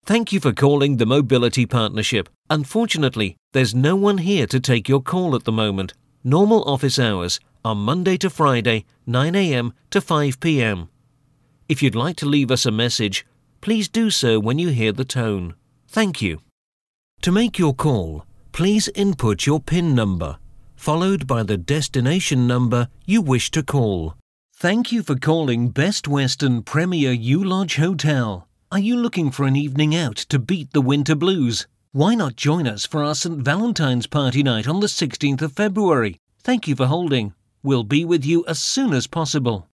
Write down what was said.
Thank you for calling the Mobility Partnership. Unfortunately, there's no one here to take your call at the moment. Normal office hours are Monday to Friday, 9 a.m. to 5 p.m. If you'd like to leave us a message, please do so when you hear the tone. Thank you. To make your call, please input your PIN number, followed by the destination number you wish to call. Thank you for calling Best Western Premier U-Lodge Hotel. Are you looking for an evening out to beat the winter blues? Why not join us for our St. Valentine's party night on the 16th of February? Thank you for holding. We'll be with you as soon as possible.